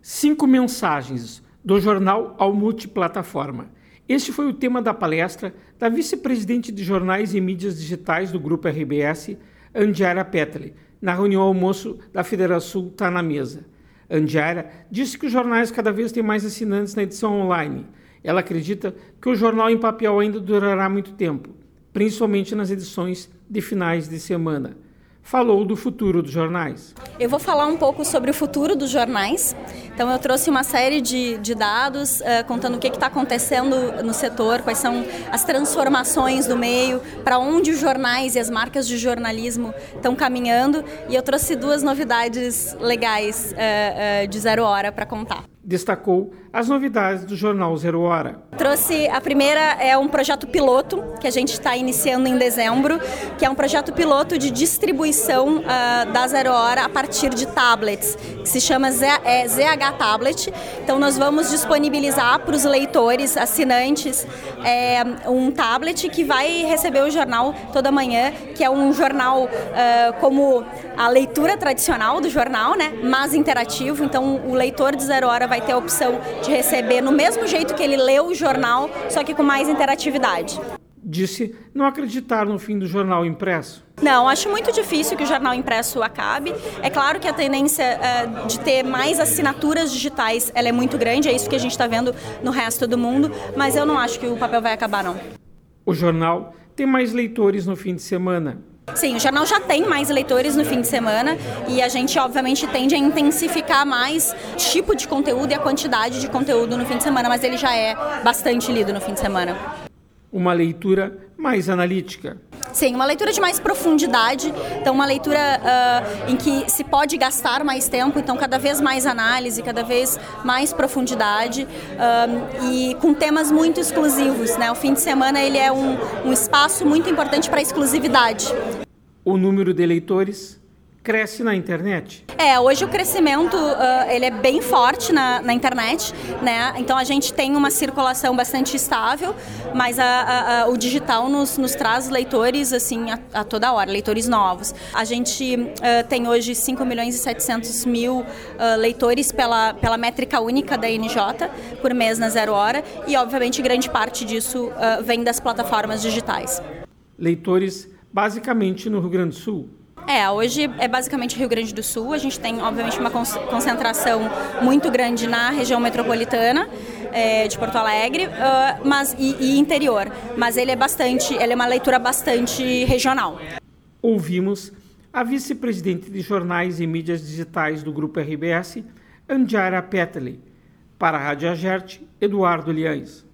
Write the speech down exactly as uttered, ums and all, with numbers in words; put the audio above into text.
Cinco mensagens, do jornal ao multiplataforma. Este foi o tema da palestra da vice-presidente de jornais e mídias digitais do Grupo R B S, Andiara Petele, na reunião almoço da Federação Tá na Mesa. Andiara disse que os jornais cada vez têm mais assinantes na edição online. Ela acredita que o jornal em papel ainda durará muito tempo, principalmente nas edições de finais de semana. Falou do futuro dos jornais. Eu vou falar um pouco sobre o futuro dos jornais. Então eu trouxe uma série de, de dados uh, contando o que está acontecendo no setor, quais são as transformações do meio, para onde os jornais e as marcas de jornalismo estão caminhando. E eu trouxe duas novidades legais uh, uh, de Zero Hora para contar. Destacou as novidades do jornal Zero Hora. Trouxe a primeira, é um projeto piloto que a gente está iniciando em dezembro, que é um projeto piloto de distribuição uh, da Zero Hora a partir de tablets, que se chama Z, é, Z H Tablet. Então nós vamos disponibilizar para os leitores, assinantes, é, um tablet que vai receber o jornal toda manhã, que é um jornal uh, como a leitura tradicional do jornal, né, mas interativo. Então o leitor de Zero Hora vai ter a opção de receber no mesmo jeito que ele leu o jornal, só que com mais interatividade. Disse não acreditar no fim do jornal impresso. Não, acho muito difícil que o jornal impresso acabe. É claro que a tendência uh, de ter mais assinaturas digitais ela é muito grande, é isso que a gente está vendo no resto do mundo, mas eu não acho que o papel vai acabar, não. O jornal tem mais leitores no fim de semana. Sim, o jornal já tem mais leitores no fim de semana e a gente, obviamente, tende a intensificar mais o tipo de conteúdo e a quantidade de conteúdo no fim de semana, mas ele já é bastante lido no fim de semana. Uma leitura mais analítica. Sim, uma leitura de mais profundidade, então uma leitura uh, em que se pode gastar mais tempo, então cada vez mais análise, cada vez mais profundidade uh, e com temas muito exclusivos, né? O fim de semana ele é um, um espaço muito importante para a exclusividade. O número de leitores cresce na internet? É, hoje o crescimento uh, ele é bem forte na, na internet, né? Então a gente tem uma circulação bastante estável, mas a, a, a, o digital nos, nos traz leitores assim a, a toda hora, leitores novos. A gente uh, tem hoje cinco milhões e setecentos mil uh, leitores pela, pela métrica única da N J por mês na Zero Hora e obviamente grande parte disso uh, vem das plataformas digitais. Leitores basicamente no Rio Grande do Sul? É, hoje é basicamente Rio Grande do Sul, a gente tem obviamente uma concentração muito grande na região metropolitana é, de Porto Alegre uh, mas, e, e interior, mas ele é, bastante, ele é uma leitura bastante regional. Ouvimos a vice-presidente de jornais e mídias digitais do Grupo R B S, Andiara Petele. Para a Rádio Agerte, Eduardo Liães.